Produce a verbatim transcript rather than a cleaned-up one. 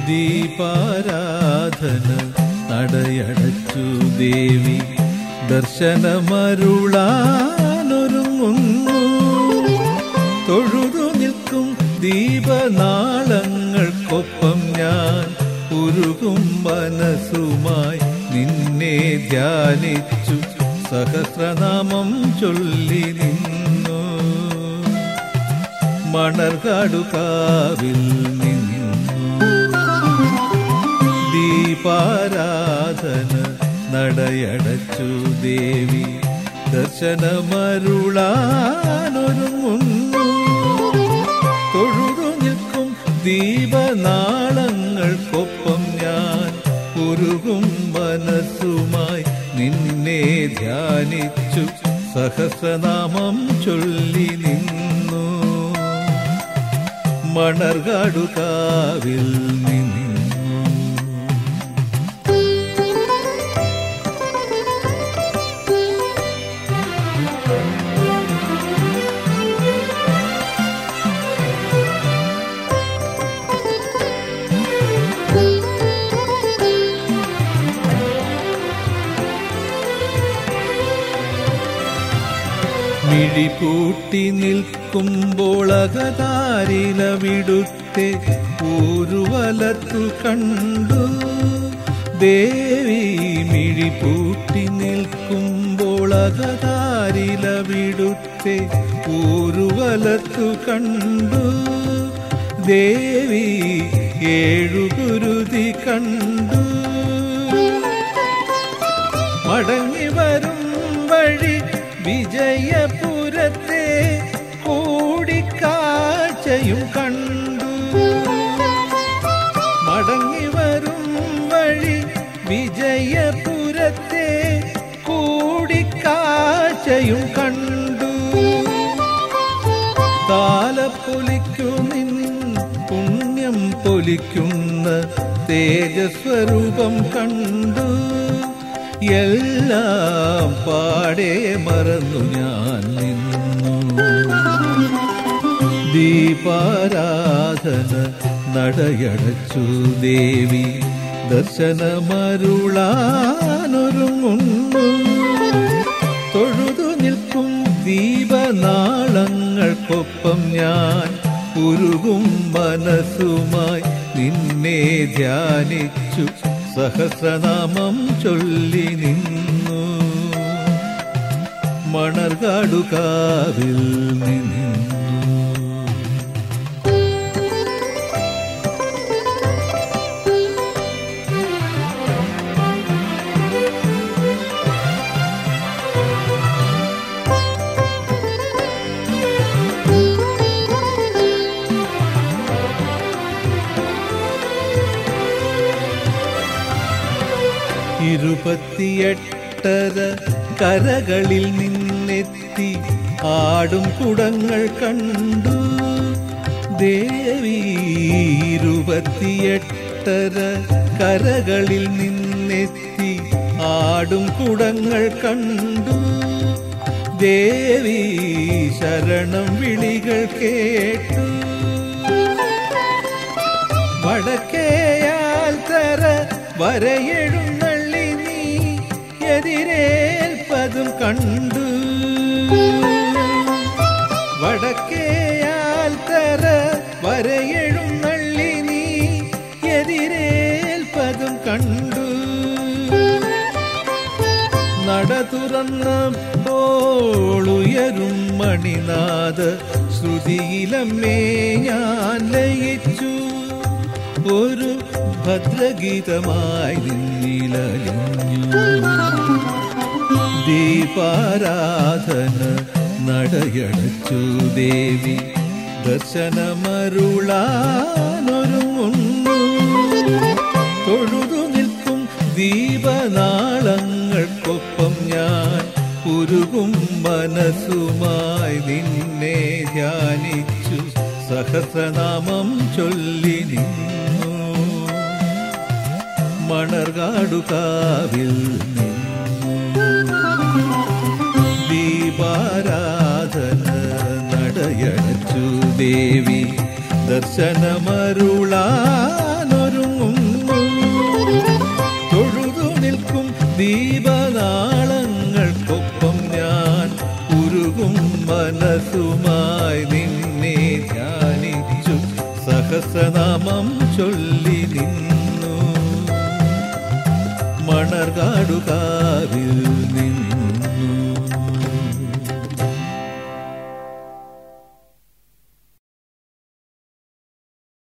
ദീപാരാധന നടയടച്ചു ദേവി ദർശനമരുളാനൊരുങ്ങുന്നു. തൊഴുതു നിൽക്കും ദീപനാളങ്ങൾക്കൊപ്പം ഞാൻ ഉരുകും മനസ്സുമായി നിന്നെ ധ്യാനിച്ചു സഹസ്രനാമം ചൊല്ലി നിന്നു. മണർകാടുകാവിൽ നിന്നു ദീപാരാധന നടയടച്ചു ദേവി ദർശനമരുളാനൊരുങ്ങുന്നു. തൊഴുതു നിൽക്കും ദീപനാളങ്ങൾക്കൊപ്പം ഞാൻ ഉരുകും മനസ്സുമായി നിന്നെ ധ്യാനിച്ചു സഹസ്രനാമം ചൊല്ലി നിന്നു. മണർകാടുകാവിൽ നിന്നു മിഴിപൂട്ടി നിൽക്കുമ്പോൾ അകതാരിലവിടുത്തെ ഊരുവലത്തു കണ്ടു ദേവി. മിഴിപൂട്ടി നിൽക്കുമ്പോൾ അകതാരിലവിടുത്തെ ഊരുവലത്തു കണ്ടു ദേവി. ഏഴുകുരുതി കണ്ടു മടങ്ങി വരും വഴി വിജയപുരത്തെ കൂടിക്കാഴ്ചയും കണ്ടു. മടങ്ങി വരും വഴി വിജയപുരത്തെ കൂടിക്കാഴ്ചയും കണ്ടു. താലപ്പൊലിക്കുമിൻ പുണ്യം പൊലിക്കുന്ന തേജസ്വരൂപം കണ്ടു. എല്ലാം പാടെ മറന്നു ഞാൻ നിന്നു. ദീപാരാധന നടയടച്ചു ദേവി ദർശനമരുളാനൊരുങ്ങുന്നു. തൊഴുതു നിൽക്കും ദീപനാളങ്ങൾക്കൊപ്പം ഞാൻ ഉരുകും മനസ്സുമായി നിന്നെ ധ്യാനിച്ചു സഹസ്രനാമം ചൊല്ലി നിന്നു. മണർകാടുകാവിൽ നിന്നു ഇരുപത്തിയെട്ടര കരകളിൽ നിന്നെത്തി ആടും കുടങ്ങൾ കണ്ടു ദേവി. ഇരുപത്തിയെട്ടര കരകളിൽ നിന്നെത്തി ആടും കുടങ്ങൾ കണ്ടു ദേവി. ശരണം വിളികൾ കേട്ടു വടക്കേയാൽ തര വരയെഴുന്നള്ളി നീ എതിരേൽപ്പതും കണ്ടു. വടക്കേയാൽ തര വരയെഴുന്നള്ളി നീ എതിരേൽപ്പതും കണ്ടു. നട തുറന്നപ്പോളുയരും മണിനാഥ ശ്രുതിയിലമ്മേ ഞാൻ ലയിച്ചു. ഒരു ഭദ്രഗീതമായി നിന്നിലലിഞ്ഞു. ദീപാരാധന നടയടച്ചു ദേവി ദർശനമരുളാനൊരുങ്ങുന്നു. തൊഴുതു നിൽക്കും ദീപനാളങ്ങൾക്കൊപ്പം ഞാൻ ഉരുകും മനസ്സുമായി നിന്നെ ധ്യാനിച്ചു സഹസ്രനാമം ചൊല്ലി നിന്നു. മണർകാടുകാവിൽ നിന്നു ദീപാരാധന നടയടച്ചു ദേവി ദർശനമരുളാനൊരുങ്ങുന്നു. ദീപനാളങ്ങൾക്കൊപ്പം ഞാൻ ഉരുകും മനസ്സുമായി നിന്നെ ധ്യാനിച്ചു സഹസ്രനാമം ചൊല്ലി നിന്നു മണർകാടുകാവിൽ നിന്നു.